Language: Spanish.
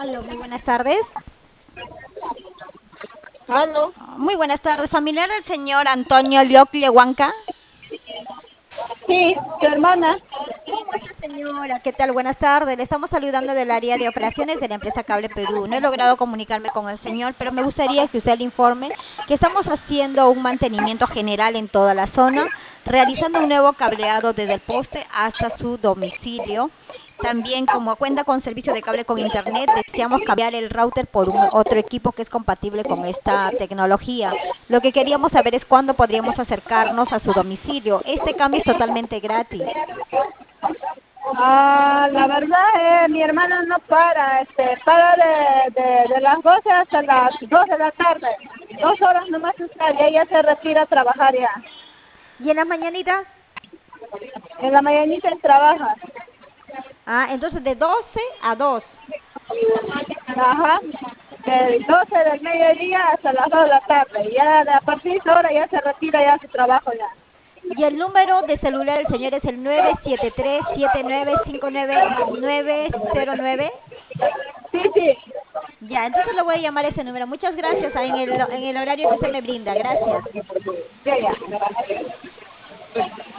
Aló, muy buenas tardes. Aló, Muy buenas tardes, familiar del señor Antonio Liocle Huanca. sí, tu hermana. ¿Cómo está, señora? ¿Qué tal? Buenas tardes. Le estamos saludando del área de operaciones de la empresa Cable Perú. No he logrado comunicarme con el señor, pero me gustaría que usted le informe que estamos haciendo un mantenimiento general en toda la zona, realizando un nuevo cableado desde el poste hasta su domicilio. También, como cuenta con servicio de cable con internet, deseamos cambiar el router por un otro equipo que es compatible con esta tecnología. Lo que queríamos saber es cuándo podríamos acercarnos a su domicilio. Este cambio es totalmente gratis. La verdad, mi hermana no para, para de las 12 hasta las 2 de la tarde. 2 horas nomás está y ella se retira a trabajar ya. ¿Y en las mañanitas? En la mañanita él trabaja. Ah, entonces de 12 a 2. Ajá. De 12 del mediodía hasta las 2 de la tarde. Y ya a partir de esa hora ya se retira ya a su trabajo ya. Y el número de celular del señor es el 973-7959-909. Sí, sí. Ya, entonces le voy a llamar a ese número. Muchas gracias en el horario que usted me brinda. Gracias. Ya, ya.